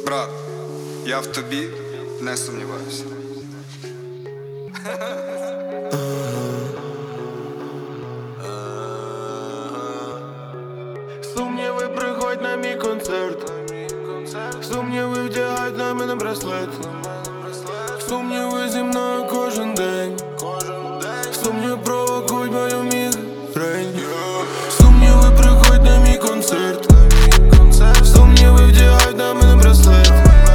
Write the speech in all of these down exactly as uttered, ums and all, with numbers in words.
Брат, я в тобі не сумніваюся. Сумніви, приходь на мій концерт. Сумніви вдягають на мене браслет. Сумніви зі мною кожен день. Сумніви провокують мою мігрень. Сумніви, приходь на мій концерт. Сумніви вдягають на мене браслет.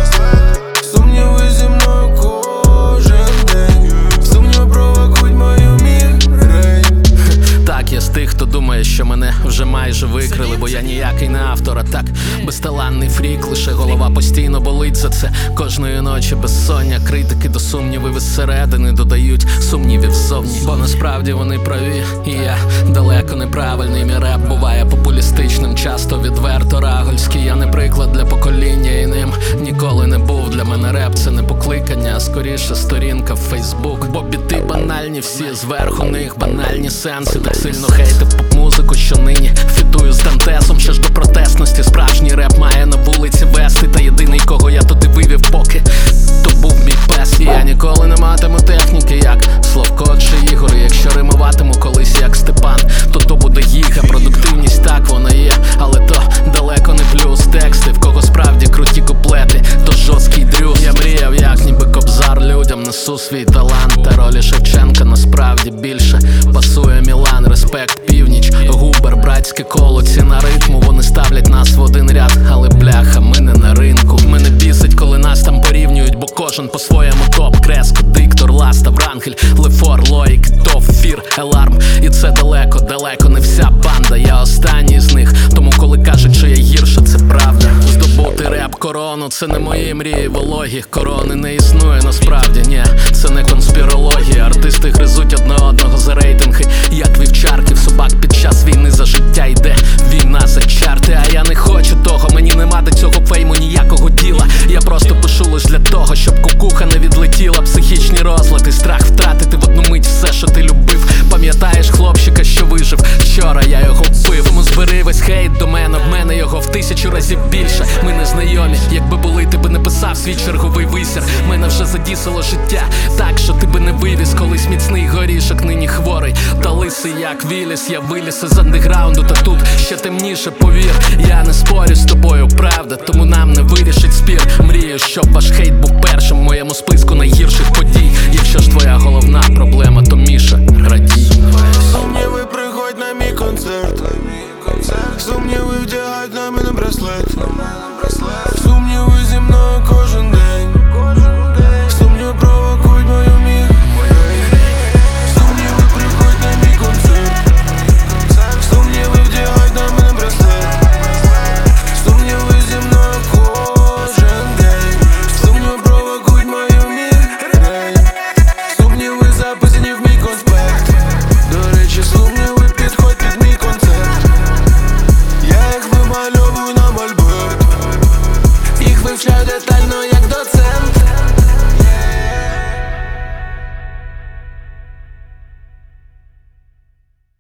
Сумніви зі мною кожен день. Сумніви провокують мою мігрень. Так, я з тих, хто думає, що мене вже майже викрили, бо я ніякий не автор, а так безталанний фрік. Лише голова постійно болить за це. Кожної ночі безсоння, критики до сумнівів із середини додають сумнівів ззовні. Бо насправді вони праві, і я далеко неправильний. Мій реп буває популістичним, часто відверто рагульський. Я не приклад для покоління, і ним ніколи не був. Для мене реп це не покликання, а скоріше сторінка в Фейсбук. Бо біти банальні всі, зверху них банальні сенси. Так сильно хейтив поп-музику, що нині фітую з Дантесом. Що ж до протестності, справжній реп має на вулиці вести. Та єдиний, кого я туди вивів поки, то був мій пес. І я ніколи не матиму техніки, як Славко чи Ігор. І якщо римуватиму колись як Степан, то то буде гіга. Продуктивність так вона є, але то далеко не плюс. Тексти, в кого справді круті куплети, то жорсткий дрюс. Я мріяв, як ніби Кобзар, людям несу свій талант. Та ролі Шевченка насправді більше пасує Мілан. Респект, північ, Губер, братське коло, ціна ритму. Вони ставлять нас в один ряд, але бляха, ми не на ринку. Мене бісить, коли нас там порівнюють, бо кожен по-своєму топ. Креско, Диктор, Ласта, Врангель, Лефор, Лоїк, Топ, Фір, Еларм. І це далеко, далеко не вся банда. Я останній з них, тому коли кажуть, що я гірше, це правда. Здобути реп корону, це не мої мрії вологі. Корони не існує насправді, ні, це не конспірологія. Артисти гризуть одне одного за рейтинги, як вівчарків собак під час війни. За життя йде війна за чарти. А я не хочу того, мені нема до цього фейму ніякого діла. Я просто пишу лиш для того, щоб кукуха не відлетіла. Психічні розлади, страх втратити в одну мить все, що ти любив. Пам'ятаєш хлопчика, що вижив? Вчора я його вбив. Тому збери весь хейт до мене, в мене його в тисячу разів більше. Ми не знайомі, якби були, ти би не писав свій черговий висір. Мене вже задісило життя так, що ти би не вивіз. Колись міцний горішок, нині хворий та лисий як Віліс. Я виліз із андеграунду, та тут ще темніше, повір. Я не спорю з тобою, правда, тому нам не вирішить спір. Мрію, щоб ваш хейт був першим в моєму списку